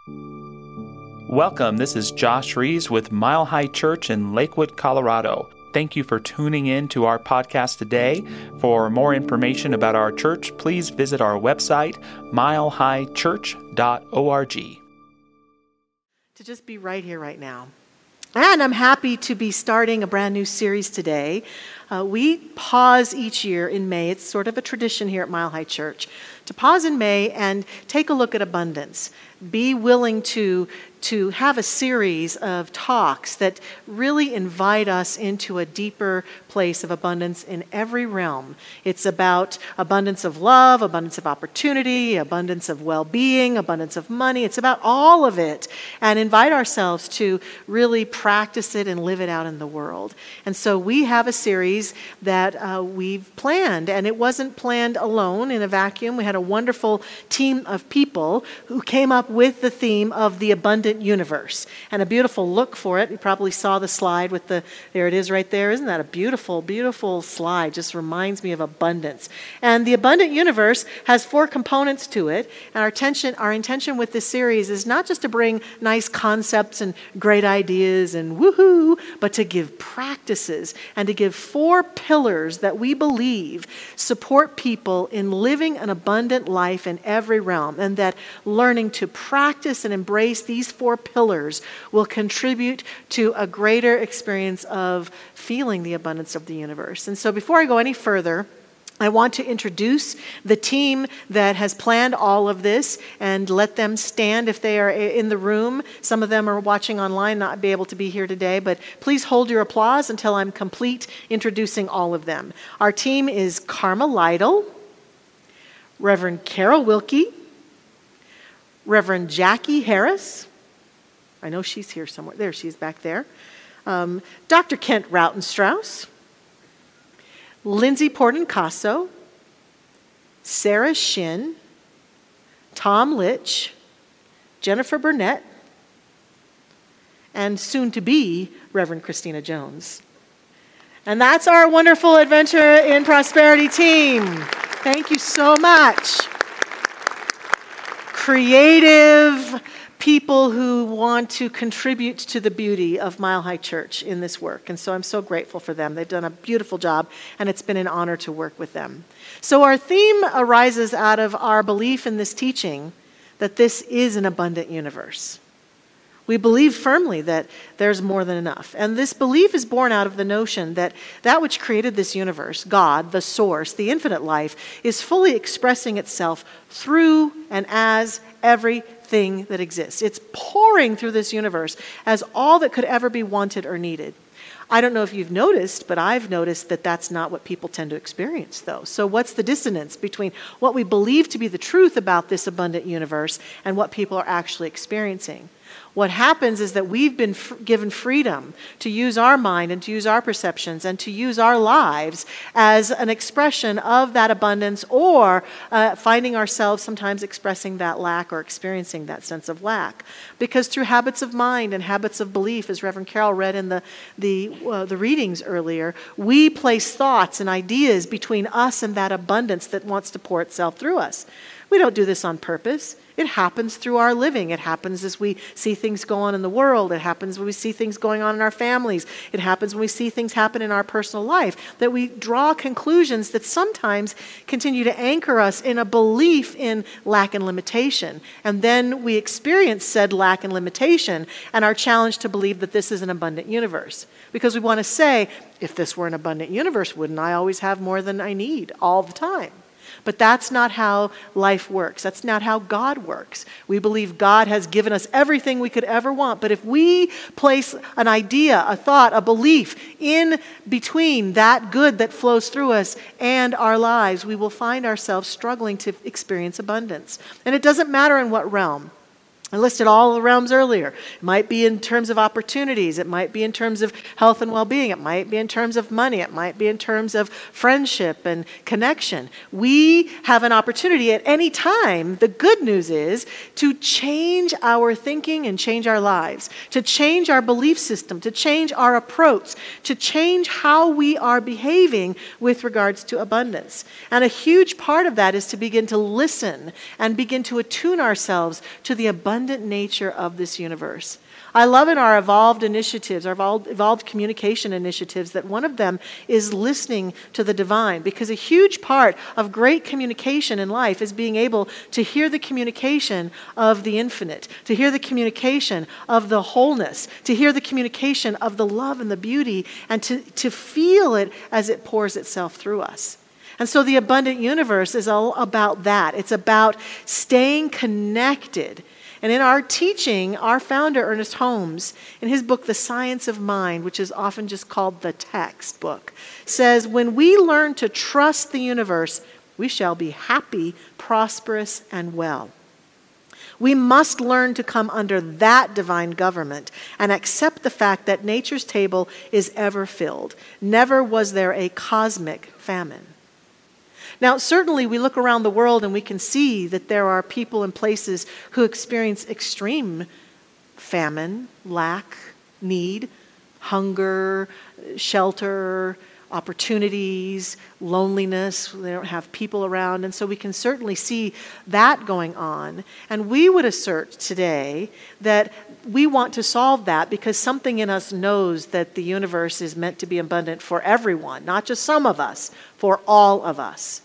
Welcome, this is Josh Rees with Mile High Church in Lakewood, Colorado. Thank you for tuning in to our podcast today. For more information about our church, please visit our website, milehighchurch.org. To just be right here, right now. And I'm happy to be starting a brand new series today. We pause each year in May. It's sort of a tradition here at Mile High Church to pause in May and take a look at abundance. Be willing to have a series of talks that really invite us into a deeper place of abundance in every realm. It's about abundance of love, abundance of opportunity, abundance of well-being, abundance of money. It's about all of it, and invite ourselves to really practice it and live it out in the world. And so we have a series that we've planned, and it wasn't planned alone in a vacuum. We had a wonderful team of people who came up with the theme of the abundant universe, and a beautiful look for it. You probably saw the slide with there it is right there. Isn't that a beautiful, beautiful slide? Just reminds me of abundance. And the abundant universe has 4 components to it, and our intention with this series is not just to bring nice concepts and great ideas and woohoo, but to give practices and to give 4 pillars that we believe support people in living an abundant life in every realm, and that learning to practice and embrace these 4 pillars will contribute to a greater experience of feeling the abundance of the universe. And so before I go any further, I want to introduce the team that has planned all of this and let them stand if they are in the room. Some of them are watching online, not be able to be here today, but please hold your applause until I'm complete introducing all of them. Our team is Karma Lytle, Reverend Carol Wilkie, Reverend Jackie Harris. I know she's here somewhere. There, she's back there. Dr. Kent Rautenstrauss, Lindsay Portencaso, Sarah Shin, Tom Litch, Jennifer Burnett, and soon to be Reverend Christina Jones. And that's our wonderful Adventure in Prosperity team. Thank you so much. Creative people who want to contribute to the beauty of Mile High Church in this work. And so I'm so grateful for them. They've done a beautiful job, and it's been an honor to work with them. So our theme arises out of our belief in this teaching that this is an abundant universe. We believe firmly that there's more than enough. And this belief is born out of the notion that that which created this universe, God, the source, the infinite life, is fully expressing itself through and as everything that exists. It's pouring through this universe as all that could ever be wanted or needed. I don't know if you've noticed, but I've noticed that that's not what people tend to experience, though. So what's the dissonance between what we believe to be the truth about this abundant universe and what people are actually experiencing? What happens is that we've been given freedom to use our mind and to use our perceptions and to use our lives as an expression of that abundance, or finding ourselves sometimes expressing that lack or experiencing that sense of lack. Because through habits of mind and habits of belief, as Reverend Carol read in the readings earlier, we place thoughts and ideas between us and that abundance that wants to pour itself through us. We don't do this on purpose. It happens through our living. It happens as we see things go on in the world. It happens when we see things going on in our families. It happens when we see things happen in our personal life, that we draw conclusions that sometimes continue to anchor us in a belief in lack and limitation. And then we experience said lack and limitation and are challenged to believe that this is an abundant universe. Because we want to say, if this were an abundant universe, wouldn't I always have more than I need all the time? But that's not how life works. That's not how God works. We believe God has given us everything we could ever want. But if we place an idea, a thought, a belief in between that good that flows through us and our lives, we will find ourselves struggling to experience abundance. And it doesn't matter in what realm. I listed all the realms earlier. It might be in terms of opportunities. It might be in terms of health and well-being. It might be in terms of money. It might be in terms of friendship and connection. We have an opportunity at any time, the good news is, to change our thinking and change our lives, to change our belief system, to change our approach, to change how we are behaving with regards to abundance. And a huge part of that is to begin to listen and begin to attune ourselves to the abundance abundant nature of this universe. I love in our evolved initiatives, our evolved communication initiatives, that one of them is listening to the divine, because a huge part of great communication in life is being able to hear the communication of the infinite, to hear the communication of the wholeness, to hear the communication of the love and the beauty, and to feel it as it pours itself through us. And so the abundant universe is all about that. It's about staying connected. And in our teaching, our founder, Ernest Holmes, in his book, The Science of Mind, which is often just called the textbook, says, when we learn to trust the universe, we shall be happy, prosperous, and well. We must learn to come under that divine government and accept the fact that nature's table is ever filled. Never was there a cosmic famine. Now, certainly we look around the world and we can see that there are people and places who experience extreme famine, lack, need, hunger, shelter, opportunities, loneliness. They don't have people around. And so we can certainly see that going on. And we would assert today that we want to solve that because something in us knows that the universe is meant to be abundant for everyone, not just some of us, for all of us.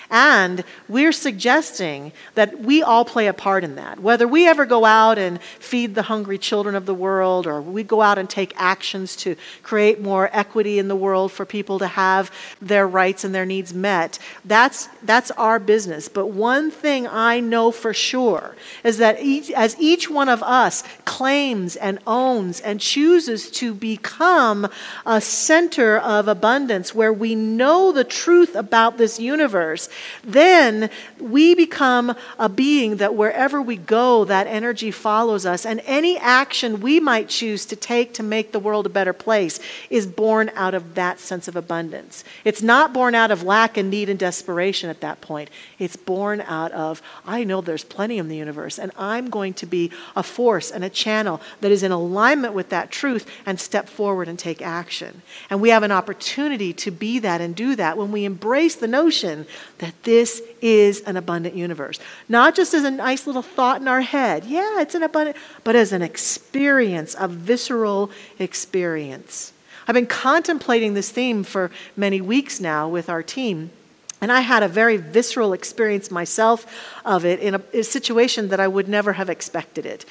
And we're suggesting that we all play a part in that. Whether we ever go out and feed the hungry children of the world, or we go out and take actions to create more equity in the world for people to have their rights and their needs met, that's our business. But one thing I know for sure is that as each one of us claims and owns and chooses to become a center of abundance where we know the truth about this universe, then we become a being that wherever we go, that energy follows us. And any action we might choose to take to make the world a better place is born out of that sense of abundance. It's not born out of lack and need and desperation at that point. It's born out of, I know there's plenty in the universe, and I'm going to be a force and a channel that is in alignment with that truth and step forward and take action. And we have an opportunity to be that and do that when we embrace the notion that this is an abundant universe. Not just as a nice little thought in our head. Yeah, it's an abundant, but as an experience, a visceral experience. I've been contemplating this theme for many weeks now with our team. And I had a very visceral experience myself of it in a situation that I would never have expected it.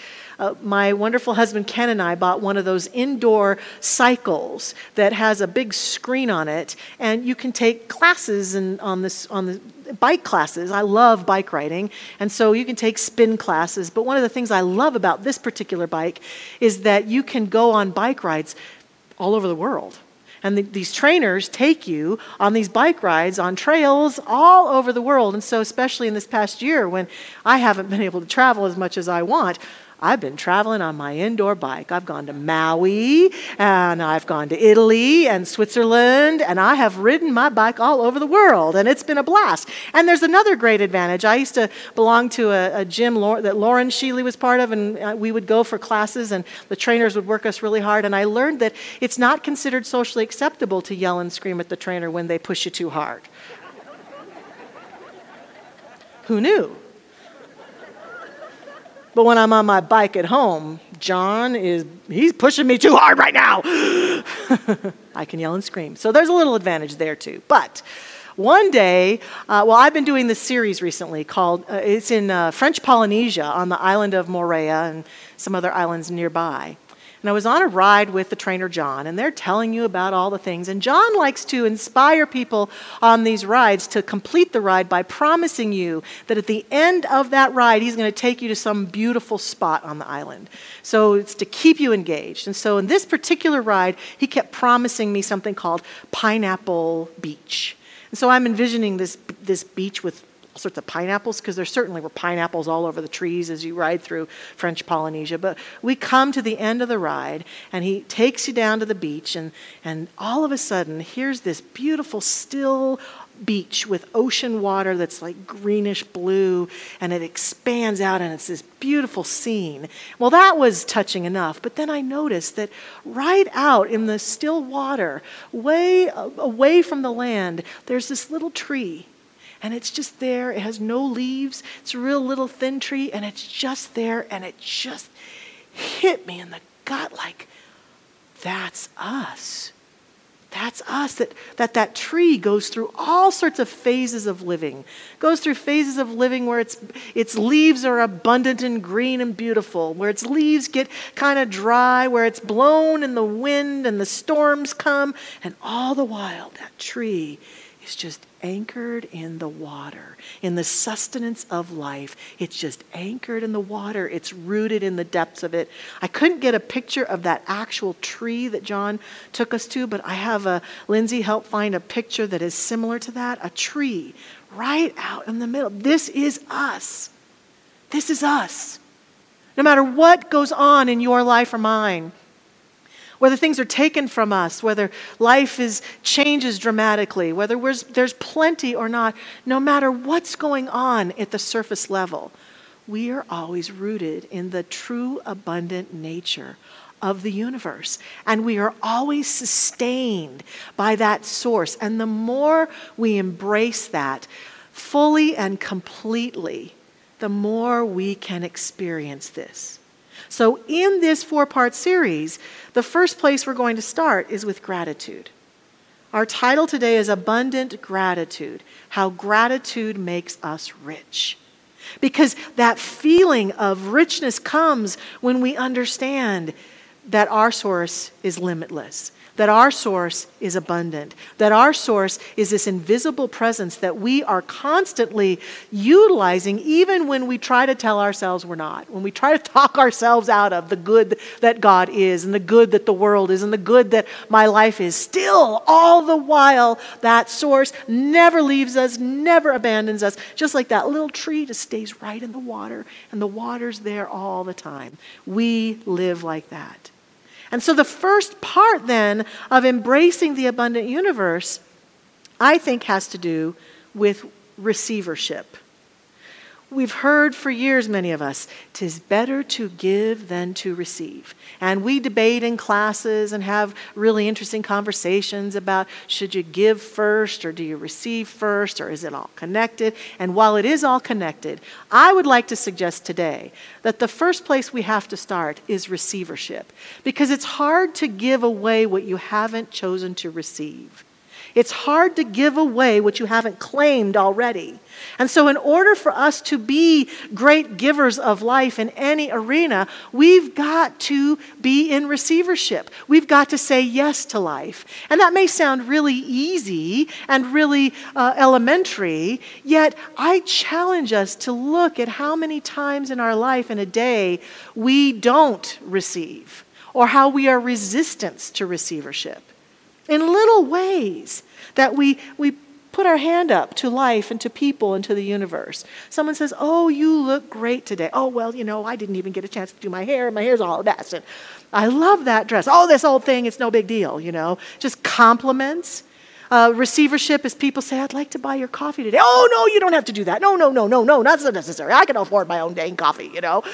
My wonderful husband Ken and I bought one of those indoor cycles that has a big screen on it, and you can take classes on the bike classes. I love bike riding, and so you can take spin classes. But one of the things I love about this particular bike is that you can go on bike rides all over the world. And these trainers take you on these bike rides on trails all over the world. And so especially in this past year when I haven't been able to travel as much as I want, I've been traveling on my indoor bike. I've gone to Maui, and I've gone to Italy and Switzerland, and I have ridden my bike all over the world, and it's been a blast. And there's another great advantage. I used to belong to a gym that Lauren Sheely was part of, and we would go for classes, and the trainers would work us really hard, and I learned that it's not considered socially acceptable to yell and scream at the trainer when they push you too hard. Who knew? But when I'm on my bike at home, he's pushing me too hard right now. I can yell and scream. So there's a little advantage there too. But one day, I've been doing this series recently called, it's in French Polynesia on the island of Moorea and some other islands nearby. And I was on a ride with the trainer, John, and they're telling you about all the things. And John likes to inspire people on these rides to complete the ride by promising you that at the end of that ride, he's going to take you to some beautiful spot on the island. So it's to keep you engaged. And so in this particular ride, he kept promising me something called Pineapple Beach. And so I'm envisioning this beach with all sorts of pineapples, because there certainly were pineapples all over the trees as you ride through French Polynesia. But we come to the end of the ride, and he takes you down to the beach, and all of a sudden, here's this beautiful, still beach with ocean water that's like greenish blue, and it expands out, and it's this beautiful scene. Well, that was touching enough, but then I noticed that right out in the still water, way away from the land, there's this little tree. and it's just there. It has no leaves. It's a real little thin tree, and it's just there, and it just hit me in the gut like, that's us. That's us. That tree goes through all sorts of phases of living. Goes through phases of living where its leaves are abundant and green and beautiful, where its leaves get kind of dry, where it's blown in the wind and the storms come, and all the while that tree is just anchored in the water, in the sustenance of life. It's just anchored in the water. It's rooted in the depths of it. I couldn't get a picture of that actual tree that John took us to, but I have Lindsay help find a picture that is similar to that, a tree right out in the middle. This is us. This is us. No matter what goes on in your life or mine, whether things are taken from us, whether life changes dramatically, whether there's plenty or not, no matter what's going on at the surface level, we are always rooted in the true abundant nature of the universe. And we are always sustained by that source. And the more we embrace that fully and completely, the more we can experience this. So in this 4-part series, the first place we're going to start is with gratitude. Our title today is Abundant Gratitude, How Gratitude Makes Us Rich. Because that feeling of richness comes when we understand that our source is limitless, that our source is abundant, that our source is this invisible presence that we are constantly utilizing even when we try to tell ourselves we're not, when we try to talk ourselves out of the good that God is and the good that the world is and the good that my life is. Still, all the while, that source never leaves us, never abandons us, just like that little tree just stays right in the water, and the water's there all the time. We live like that. And so the first part then of embracing the abundant universe, I think, has to do with receivership. We've heard for years, many of us, 'tis better to give than to receive. And we debate in classes and have really interesting conversations about should you give first or do you receive first or is it all connected? And while it is all connected, I would like to suggest today that the first place we have to start is receivership. Because it's hard to give away what you haven't chosen to receive. It's hard to give away what you haven't claimed already. And so in order for us to be great givers of life in any arena, we've got to be in receivership. We've got to say yes to life. And that may sound really easy and really elementary, yet I challenge us to look at how many times in our life in a day we don't receive, or how we are resistant to receivership. In little ways that we put our hand up to life and to people and to the universe. Someone says, oh, you look great today. Oh, well, I didn't even get a chance to do my hair. My hair's all a mess. And I love that dress. Oh, this old thing, it's no big deal, Just compliments. Receivership is people say, I'd like to buy your coffee today. Oh, no, you don't have to do that. No, not so necessary. I can afford my own dang coffee,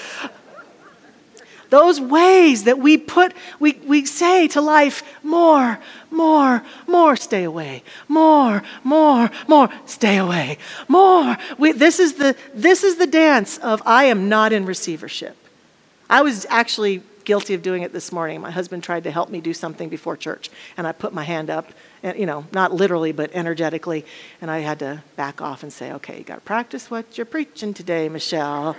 Those ways that we say to life, more, stay away. More, stay away. More. This is the dance of I am not in receivership. I was actually guilty of doing it this morning. My husband tried to help me do something before church, and I put my hand up, and, not literally, but energetically, and I had to back off and say, okay, you got to practice what you're preaching today, Michelle.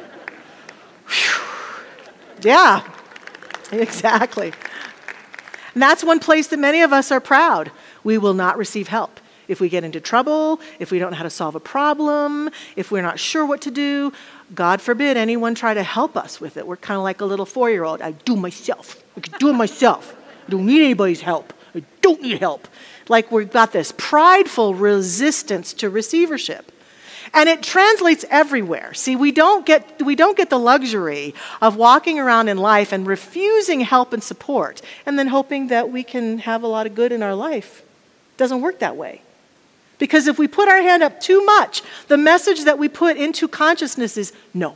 Yeah, exactly. And that's one place that many of us are proud. We will not receive help. If we get into trouble, if we don't know how to solve a problem, if we're not sure what to do, God forbid anyone try to help us with it. We're kind of like a little 4-year-old. I do myself. I can do it myself. I don't need anybody's help. I don't need help. Like we've got this prideful resistance to receivership. And it translates everywhere. See, we don't get the luxury of walking around in life and refusing help and support and then hoping that we can have a lot of good in our life. It doesn't work that way. Because if we put our hand up too much, the message that we put into consciousness is no.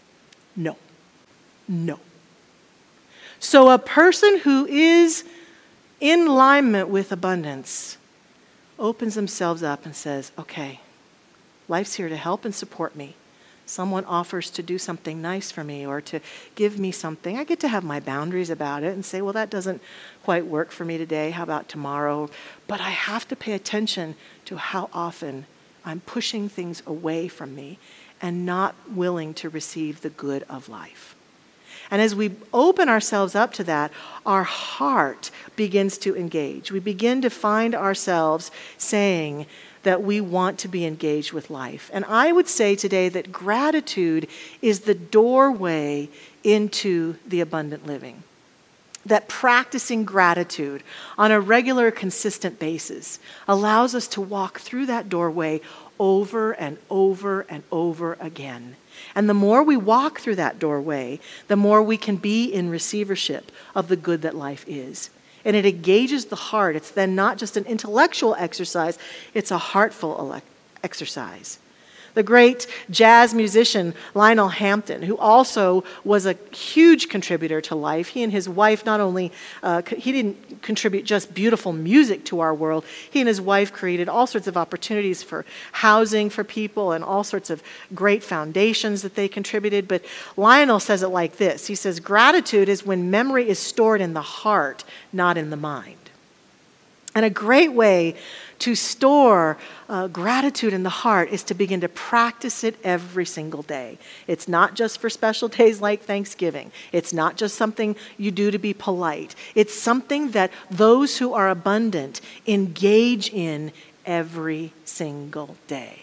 So a person who is in alignment with abundance opens themselves up and says, okay, Life's here to help and support me. Someone offers to do something nice for me or to give me something. I get to have my boundaries about it and say, well, that doesn't quite work for me today. How about tomorrow? But I have to pay attention to how often I'm pushing things away from me and not willing to receive the good of life. And as we open ourselves up to that, our heart begins to engage. We begin to find ourselves saying that we want to be engaged with life. And I would say today that gratitude is the doorway into the abundant living. That practicing gratitude on a regular, consistent basis allows us to walk through that doorway over and over and over again. And the more we walk through that doorway, the more we can be in receivership of the good that life is. And it engages the heart. It's then not just an intellectual exercise, it's a heartful exercise. The great jazz musician Lionel Hampton, who also was a huge contributor to life. He and his wife not only, he didn't contribute just beautiful music to our world, he and his wife created all sorts of opportunities for housing for people and all sorts of great foundations that they contributed. But Lionel says it like this. He says, gratitude is when memory is stored in the heart, not in the mind. And a great way to store gratitude in the heart is to begin to practice it every single day. It's not just for special days like Thanksgiving. It's not just something you do to be polite. It's something that those who are abundant engage in every single day.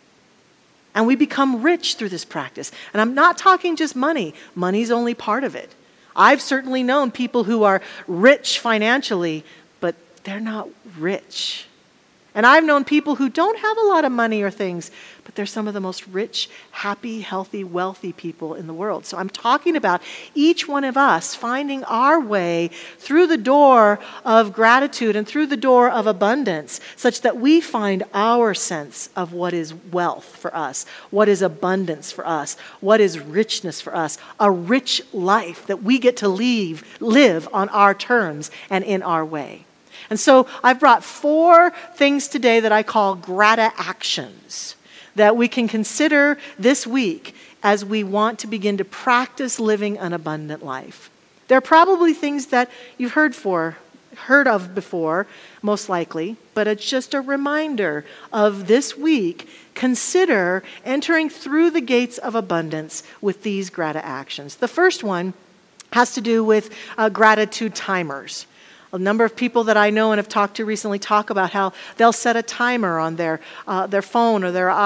And we become rich through this practice. And I'm not talking just money. Money's only part of it. I've certainly known people who are rich financially, but they're not rich. And I've known people who don't have a lot of money or things, but they're some of the most rich, happy, healthy, wealthy people in the world. So I'm talking about each one of us finding our way through the door of gratitude and through the door of abundance, such that we find our sense of what is wealth for us, what is abundance for us, what is richness for us, a rich life that we get to live on our terms and in our way. And so I've brought 4 things today that I call grata-actions that we can consider this week as we want to begin to practice living an abundant life. They're probably things that you've heard of before, most likely, but it's just a reminder of this week. Consider entering through the gates of abundance with these grata-actions. The first one has to do with gratitude timers. A number of people that I know and have talked to recently talk about how they'll set a timer on their phone or their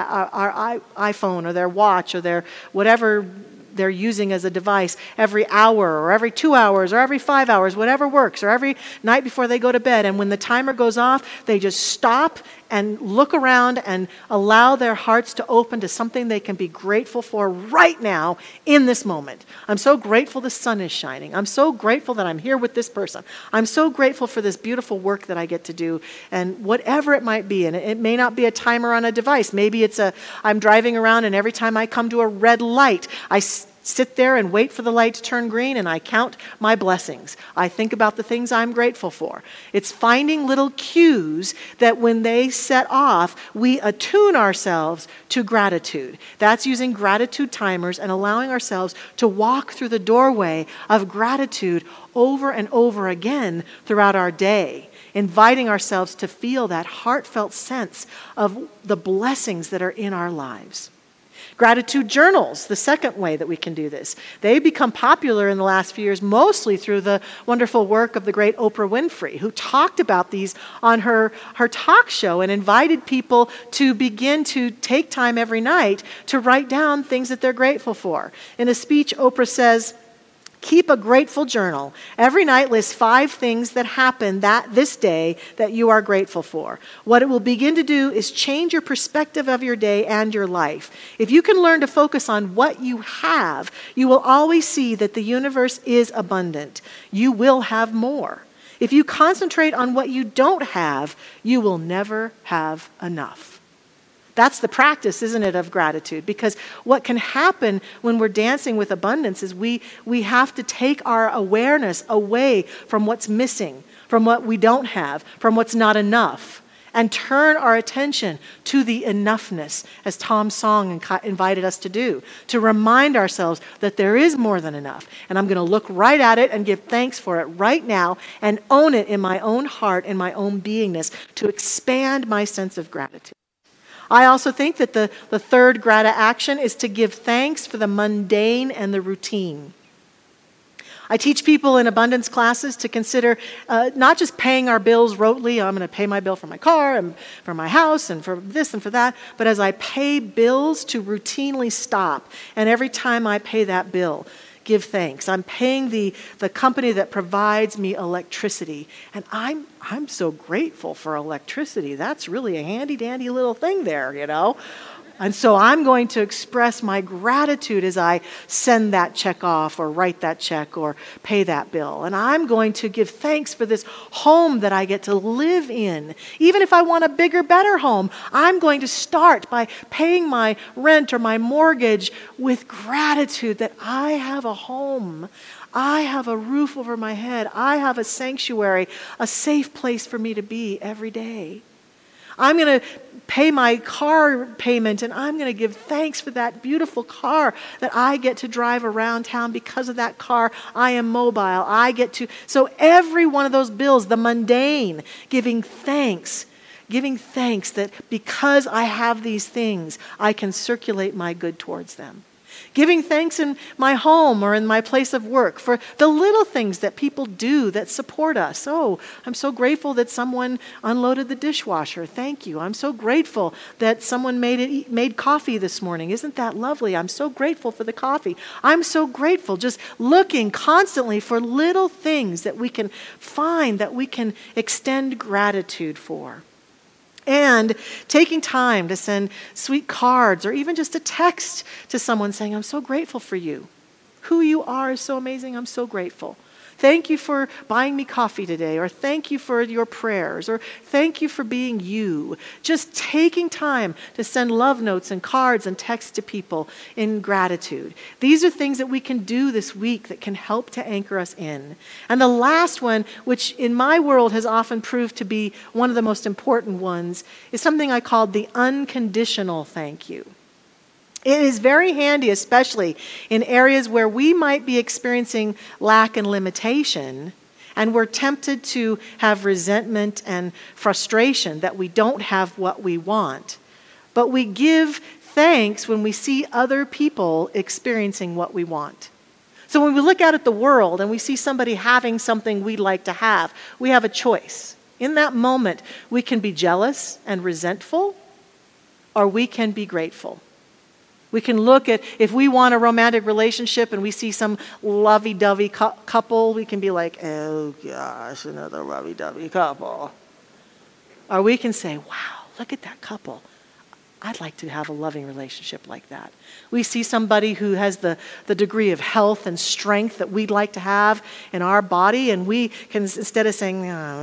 iPhone or their watch or their whatever they're using as a device every hour or every 2 hours or every 5 hours, whatever works, or every night before they go to bed. And when the timer goes off, they just stop and look around and allow their hearts to open to something they can be grateful for right now in this moment. I'm so grateful the sun is shining. I'm so grateful that I'm here with this person. I'm so grateful for this beautiful work that I get to do, and whatever it might be. And it may not be a timer on a device. Maybe it's I'm driving around and every time I come to a red light, I sit there and wait for the light to turn green and I count my blessings. I think about the things I'm grateful for. It's finding little cues that when they set off, we attune ourselves to gratitude. That's using gratitude timers and allowing ourselves to walk through the doorway of gratitude over and over again throughout our day, inviting ourselves to feel that heartfelt sense of the blessings that are in our lives. Gratitude journals, the second way that we can do this. They become popular in the last few years, mostly through the wonderful work of the great Oprah Winfrey, who talked about these on her talk show and invited people to begin to take time every night to write down things that they're grateful for. In a speech, Oprah says, "Keep a grateful journal. Every night list 5 things that happened this day that you are grateful for. What it will begin to do is change your perspective of your day and your life. If you can learn to focus on what you have, you will always see that the universe is abundant. You will have more. If you concentrate on what you don't have, you will never have enough." That's the practice, isn't it, of gratitude? Because what can happen when we're dancing with abundance is we have to take our awareness away from what's missing, from what we don't have, from what's not enough, and turn our attention to the enoughness, as Tom's song invited us to do, to remind ourselves that there is more than enough. And I'm going to look right at it and give thanks for it right now and own it in my own heart and my own beingness to expand my sense of gratitude. I also think that the third grata action is to give thanks for the mundane and the routine. I teach people in abundance classes to consider not just paying our bills rotely. I'm going to pay my bill for my car and for my house and for this and for that. But as I pay bills, to routinely stop. And every time I pay that bill, give thanks. I'm paying the company that provides me electricity. And I'm so grateful for electricity. That's really a handy dandy little thing there, you know. And so I'm going to express my gratitude as I send that check off or write that check or pay that bill. And I'm going to give thanks for this home that I get to live in. Even if I want a bigger, better home, I'm going to start by paying my rent or my mortgage with gratitude that I have a home. I have a roof over my head. I have a sanctuary, a safe place for me to be every day. I'm going to pay my car payment, and I'm going to give thanks for that beautiful car that I get to drive around town. Because of that car, I am mobile. So every one of those bills, the mundane, giving thanks that because I have these things, I can circulate my good towards them. Giving thanks in my home or in my place of work for the little things that people do that support us. Oh, I'm so grateful that someone unloaded the dishwasher. Thank you. I'm so grateful that someone made coffee this morning. Isn't that lovely? I'm so grateful for the coffee. I'm so grateful, just looking constantly for little things that we can find, that we can extend gratitude for. And taking time to send sweet cards or even just a text to someone saying, I'm so grateful for you. Who you are is so amazing. I'm so grateful. Thank you for buying me coffee today, or thank you for your prayers, or thank you for being you. Just taking time to send love notes and cards and texts to people in gratitude. These are things that we can do this week that can help to anchor us in. And the last one, which in my world has often proved to be one of the most important ones, is something I called the unconditional thank you. It is very handy, especially in areas where we might be experiencing lack and limitation, and we're tempted to have resentment and frustration that we don't have what we want. But we give thanks when we see other people experiencing what we want. So when we look out at the world and we see somebody having something we'd like to have, we have a choice. In that moment, we can be jealous and resentful, or we can be grateful. We can look at, if we want a romantic relationship and we see some lovey-dovey couple, we can be like, oh gosh, another lovey-dovey couple. Or we can say, wow, look at that couple. I'd like to have a loving relationship like that. We see somebody who has the degree of health and strength that we'd like to have in our body, and we can, instead of saying,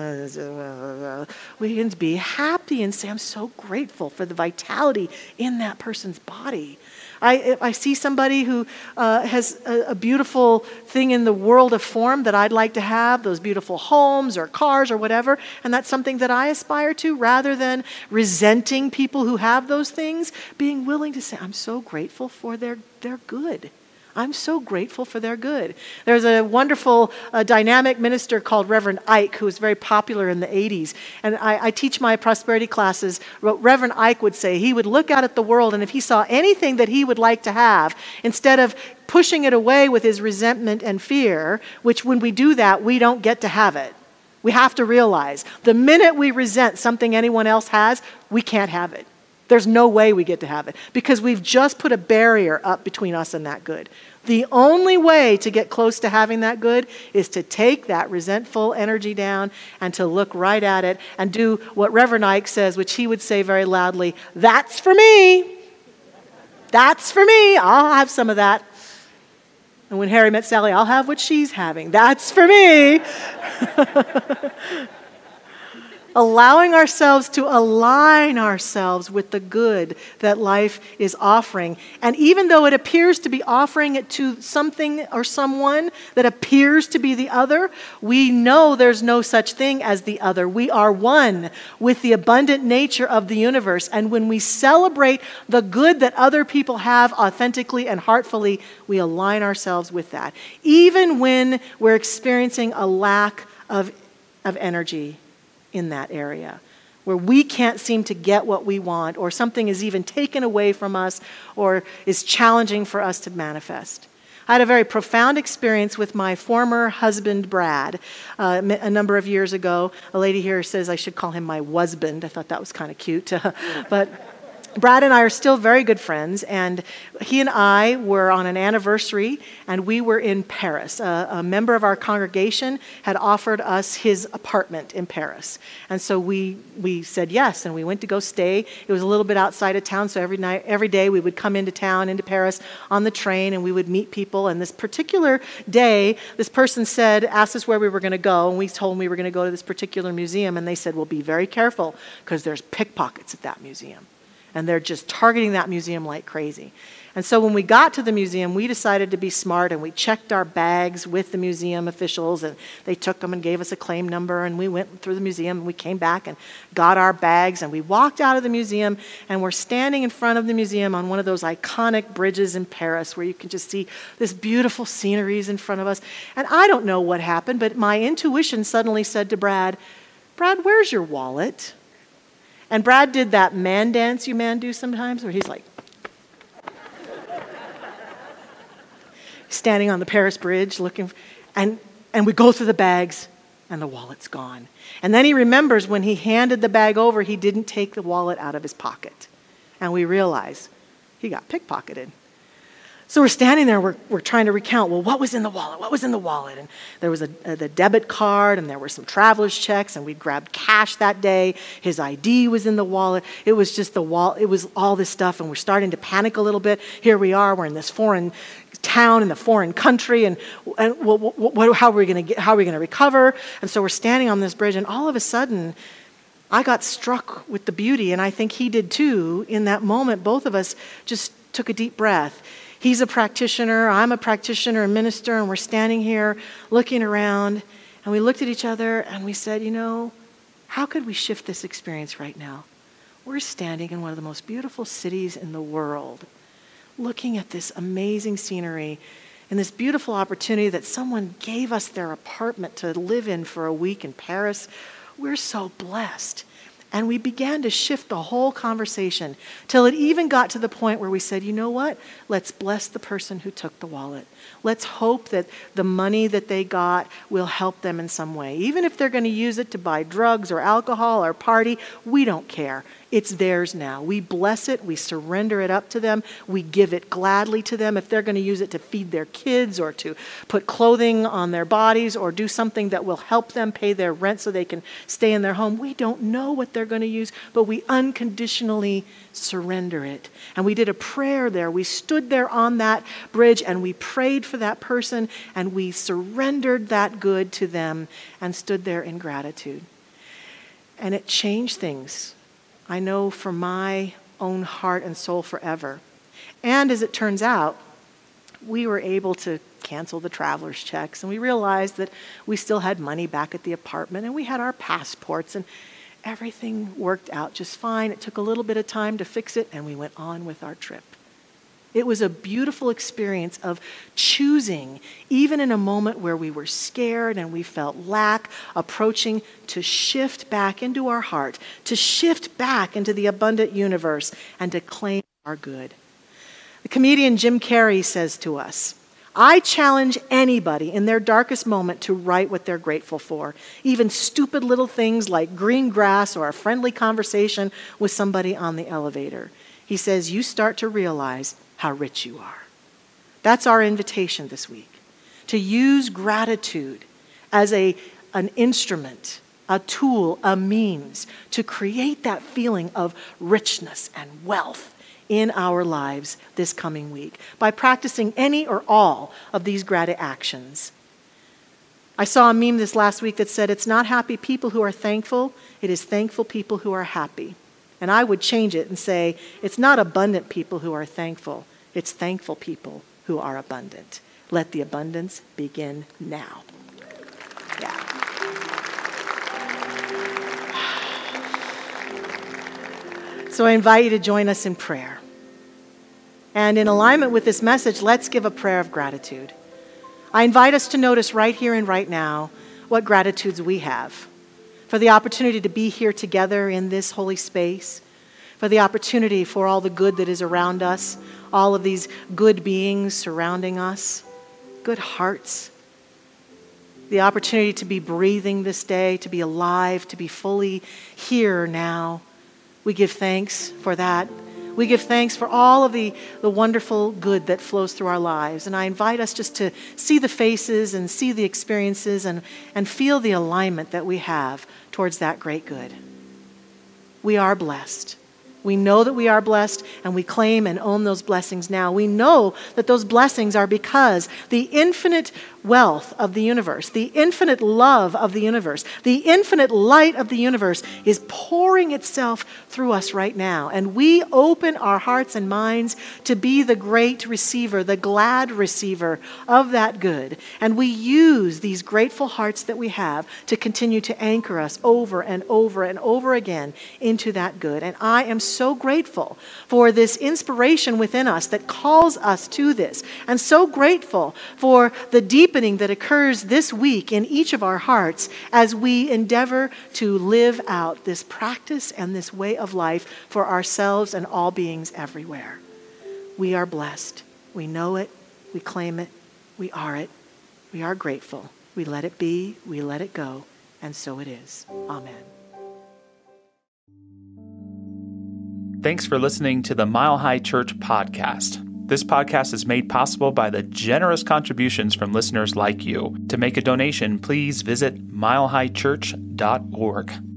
we can be happy and say, I'm so grateful for the vitality in that person's body. I see somebody who has a beautiful thing in the world of form that I'd like to have, those beautiful homes or cars or whatever, and that's something that I aspire to, rather than resenting people who have those things, being willing to say, I'm so grateful for their good. I'm so grateful for their good. There's a wonderful dynamic minister called Reverend Ike, who was very popular in the 80s. And I teach my prosperity classes. What Reverend Ike would say, he would look out at the world, and if he saw anything that he would like to have, instead of pushing it away with his resentment and fear, which when we do that, we don't get to have it. We have to realize the minute we resent something anyone else has, we can't have it. There's no way we get to have it because we've just put a barrier up between us and that good. The only way to get close to having that good is to take that resentful energy down and to look right at it and do what Reverend Ike says, which he would say very loudly, that's for me. That's for me. I'll have some of that. And when Harry met Sally, I'll have what she's having. That's for me. allowing ourselves to align ourselves with the good that life is offering. And even though it appears to be offering it to something or someone that appears to be the other, we know there's no such thing as the other. We are one with the abundant nature of the universe. And when we celebrate the good that other people have authentically and heartfully, we align ourselves with that. Even when we're experiencing a lack of energy in that area, where we can't seem to get what we want, or something is even taken away from us, or is challenging for us to manifest. I had a very profound experience with my former husband, Brad, a number of years ago. A lady here says I should call him my husband. I thought that was kind of cute. But Brad and I are still very good friends, and he and I were on an anniversary, and we were in Paris. A member of our congregation had offered us his apartment in Paris, and so we said yes, and we went to go stay. It was a little bit outside of town, so every day we would come into town, into Paris, on the train, and we would meet people. And this particular day, this person asked us where we were going to go, and we told them we were going to go to this particular museum, and they said, well, be very careful, because there's pickpockets at that museum. And they're just targeting that museum like crazy. And so when we got to the museum, we decided to be smart, and we checked our bags with the museum officials, and they took them and gave us a claim number, and we went through the museum, and we came back and got our bags, and we walked out of the museum, and we're standing in front of the museum on one of those iconic bridges in Paris where you can just see this beautiful sceneries in front of us. And I don't know what happened, but my intuition suddenly said to Brad, where's your wallet? And Brad did that man dance you men do sometimes, where he's like standing on the Paris bridge looking, and we go through the bags, and the wallet's gone. And then he remembers when he handed the bag over, he didn't take the wallet out of his pocket. And we realize he got pickpocketed. So we're standing there, we're trying to recount, well, what was in the wallet? What was in the wallet? And there was the debit card, and there were some traveler's checks, and we'd grabbed cash that day. His ID was in the wallet. It was just the wallet. It was all this stuff, and we're starting to panic a little bit. Here we are, we're in this foreign town in the foreign country, and how are we going to recover? And so we're standing on this bridge, and all of a sudden, I got struck with the beauty, and I think he did too. In that moment, both of us just took a deep breath. He's a practitioner, I'm a practitioner, a minister, and we're standing here looking around, and we looked at each other and we said, how could we shift this experience right now? We're standing in one of the most beautiful cities in the world, looking at this amazing scenery and this beautiful opportunity that someone gave us their apartment to live in for a week in Paris. We're so blessed. And we began to shift the whole conversation till it even got to the point where we said, you know what? Let's bless the person who took the wallet. Let's hope that the money that they got will help them in some way. Even if they're going to use it to buy drugs or alcohol or party, we don't care. It's theirs now. We bless it. We surrender it up to them. We give it gladly to them. If they're going to use it to feed their kids or to put clothing on their bodies or do something that will help them pay their rent so they can stay in their home, we don't know what they're going to use, but we unconditionally surrender it. And we did a prayer there. We stood there on that bridge and we prayed for that person and we surrendered that good to them and stood there in gratitude. And it changed things. I know for my own heart and soul forever. And as it turns out, we were able to cancel the traveler's checks, and we realized that we still had money back at the apartment, and we had our passports, and everything worked out just fine. It took a little bit of time to fix it, and we went on with our trip. It was a beautiful experience of choosing, even in a moment where we were scared and we felt lack approaching, to shift back into our heart, to shift back into the abundant universe, and to claim our good. The comedian Jim Carrey says to us, I challenge anybody in their darkest moment to write what they're grateful for, even stupid little things like green grass or a friendly conversation with somebody on the elevator. He says, you start to realize how rich you are. That's our invitation this week, to use gratitude as an instrument, a tool, a means to create that feeling of richness and wealth in our lives this coming week by practicing any or all of these gratitude actions. I saw a meme this last week that said, it's not happy people who are thankful, it is thankful people who are happy. And I would change it and say, it's not abundant people who are thankful, it's thankful people who are abundant. Let the abundance begin now. Yeah. So I invite you to join us in prayer. And in alignment with this message, let's give a prayer of gratitude. I invite us to notice right here and right now what gratitudes we have for the opportunity to be here together in this holy space, for the opportunity for all the good that is around us, all of these good beings surrounding us, good hearts, the opportunity to be breathing this day, to be alive, to be fully here now. We give thanks for that. We give thanks for all of the wonderful good that flows through our lives. And I invite us just to see the faces and see the experiences and feel the alignment that we have towards that great good. We are blessed. We know that we are blessed, and we claim and own those blessings now. We know that those blessings are because the infinite wealth of the universe, the infinite love of the universe, the infinite light of the universe is pouring itself through us right now. And we open our hearts and minds to be the great receiver, the glad receiver of that good. And we use these grateful hearts that we have to continue to anchor us over and over and over again into that good. And I am so grateful for this inspiration within us that calls us to this, and so grateful for the deepening that occurs this week in each of our hearts as we endeavor to live out this practice and this way of life for ourselves and all beings everywhere. We are blessed. We know it. We claim it. We are it. We are grateful. We let it be. We let it go. And so it is. Amen. Thanks for listening to the Mile High Church podcast. This podcast is made possible by the generous contributions from listeners like you. To make a donation, please visit milehighchurch.org.